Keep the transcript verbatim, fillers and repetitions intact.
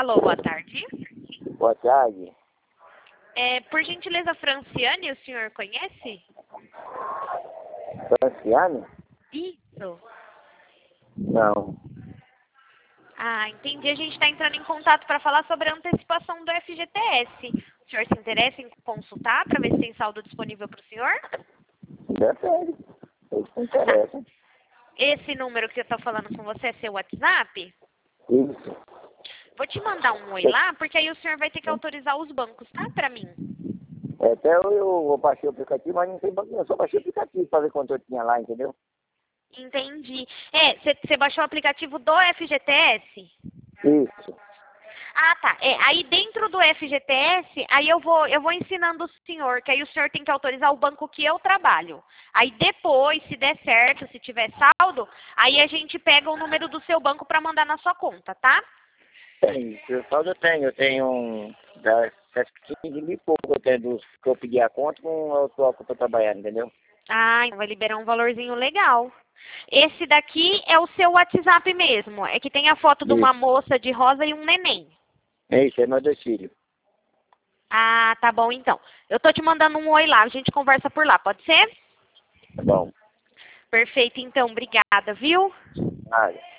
Alô, boa tarde. Boa tarde. É, por gentileza, Franciane, o senhor conhece? Franciane? Isso. Não. Ah, entendi. A gente está entrando em contato para falar sobre a antecipação do F G T S. O senhor se interessa em consultar para ver se tem saldo disponível para o senhor? Depende. Isso me interessa. Esse número que eu estou falando com você é seu WhatsApp? Isso. Vou te mandar um oi lá, porque aí o senhor vai ter que autorizar os bancos, tá? Para mim. É, até eu, eu baixei o aplicativo, mas não tem banco, eu só baixei o aplicativo para ver quanto eu tinha lá, entendeu? Entendi. É, você baixou o aplicativo do F G T S? Isso. Ah, tá. É, aí dentro do F G T S, aí eu vou, eu vou ensinando o senhor, que aí o senhor tem que autorizar o banco que eu trabalho. Aí depois, se der certo, se tiver saldo, aí a gente pega o número do seu banco para mandar na sua conta, tá? Tem, eu saldo eu tenho, eu tenho um da quinze mil e pouco, eu tenho dos que eu pedi a conta com a atual que eu tô trabalhando, entendeu? Ah, então vai liberar um valorzinho legal. Esse daqui é o seu WhatsApp mesmo, é que tem a foto de uma Isso. moça de rosa e um neném. É isso, é meu dois filhos. Ah, tá bom então. Eu tô te mandando um oi lá, a gente conversa por lá, pode ser? Tá bom. Perfeito, então, obrigada, viu? Nada.